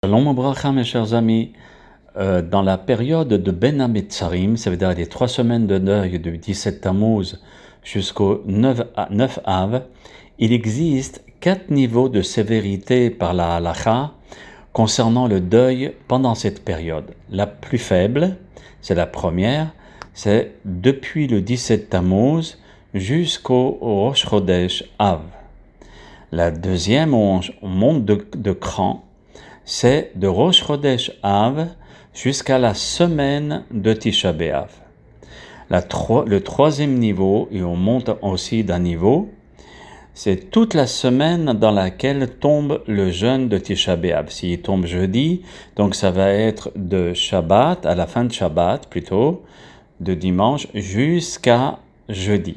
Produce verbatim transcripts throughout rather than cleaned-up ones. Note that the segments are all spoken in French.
Shalom Obracha, mes chers amis. Euh, dans la période de Ben Hametzarim, ça veut dire les trois semaines de deuil du dix-sept Tammuz jusqu'au neuf Av, il existe quatre niveaux de sévérité par la halakha concernant le deuil pendant cette période. La plus faible, c'est la première, c'est depuis le dix-sept Tammuz jusqu'au Rosh Chodesh Av. La deuxième, on, on monte de, de cran, c'est de Rosh Chodesh Av jusqu'à la semaine de Tisha B'Av. La tro- le troisième niveau, et on monte aussi d'un niveau, c'est toute la semaine dans laquelle tombe le jeûne de Tisha B'Av. S'il tombe jeudi, donc ça va être de Shabbat, à la fin de Shabbat plutôt, de dimanche jusqu'à jeudi.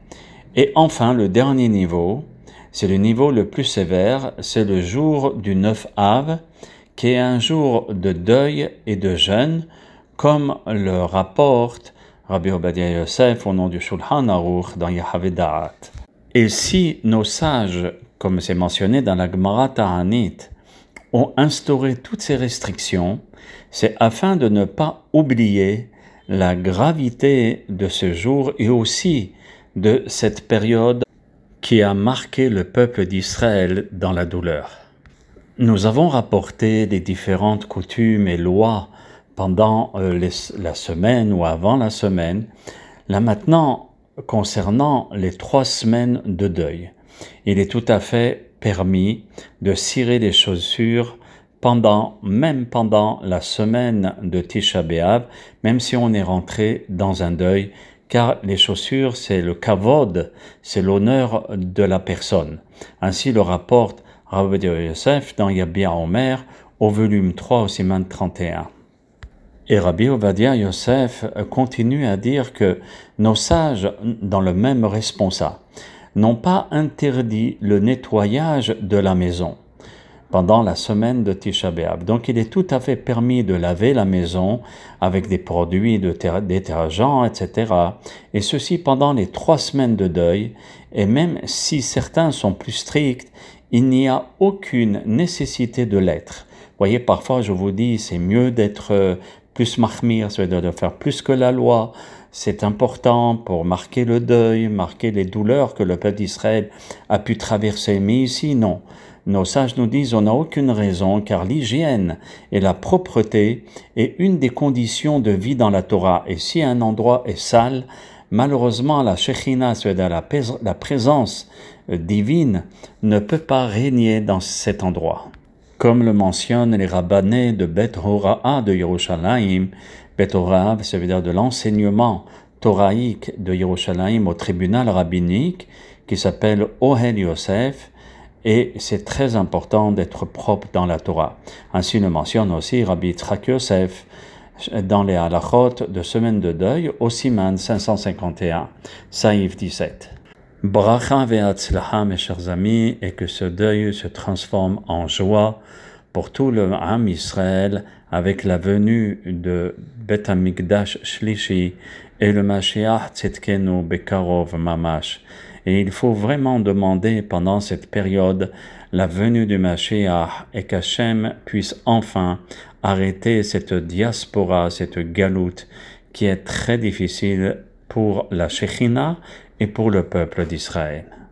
Et enfin, le dernier niveau, c'est le niveau le plus sévère, c'est le jour du neuf Av, qui est un jour de deuil et de jeûne, comme le rapporte Rabbi Obadia Yosef au nom du Shulchan Aruch dans Yehaveh Da'at. Et si nos sages, comme c'est mentionné dans la Gemara Ta'anit, ont instauré toutes ces restrictions, c'est afin de ne pas oublier la gravité de ce jour et aussi de cette période qui a marqué le peuple d'Israël dans la douleur. Nous avons rapporté les différentes coutumes et lois pendant euh, les, la semaine ou avant la semaine. Là maintenant, concernant les trois semaines de deuil, il est tout à fait permis de cirer les chaussures pendant, même pendant la semaine de Tisha B'Av, même si on est rentré dans un deuil, car les chaussures, c'est le kavod, c'est l'honneur de la personne. Ainsi le rapporte Rabbi Yosef dans Yabia Omer au volume trois au siman trente et un. Et Rabbi Ovadia Yosef continue à dire que nos sages, dans le même responsa, n'ont pas interdit le nettoyage de la maison pendant la semaine de Tisha B'Av. Donc il est tout à fait permis de laver la maison avec des produits de ter- détergents, et cetera. Et ceci pendant les trois semaines de deuil. Et même si certains sont plus stricts, il n'y a aucune nécessité de l'être. Vous voyez, parfois je vous dis, c'est mieux d'être plus mahmir, c'est-à-dire de faire plus que la loi. C'est important pour marquer le deuil, marquer les douleurs que le peuple d'Israël a pu traverser. Mais ici, non. Nos sages nous disent, on n'a aucune raison, car l'hygiène et la propreté est une des conditions de vie dans la Torah. Et si un endroit est sale, malheureusement, la Shekhinah, c'est-à-dire la, la présence divine, ne peut pas régner dans cet endroit. Comme le mentionnent les rabbanés de Bet Hora'a de Yerushalayim, Bet Hora'a, ça veut dire de l'enseignement toraïque de Yerushalayim au tribunal rabbinique, qui s'appelle Ohel Yosef, et c'est très important d'être propre dans la Torah. Ainsi le mentionne aussi Rabbi Yitzhak Yosef dans les halachot de semaine de deuil au siman cinq cent cinquante et un, Saïf dix-sept. Bracha ve'atzlacha, mes chers amis, et que ce deuil se transforme en joie pour tout le Am Israël avec la venue de Bet HaMikdash Shlishi et le Mashiach Tzidkenu Bekarov Mamash. Et il faut vraiment demander pendant cette période la venue du Mashiach et qu'Hachem puisse enfin arrêter cette diaspora, cette galoute qui est très difficile pour la Shekhinah et pour le peuple d'Israël.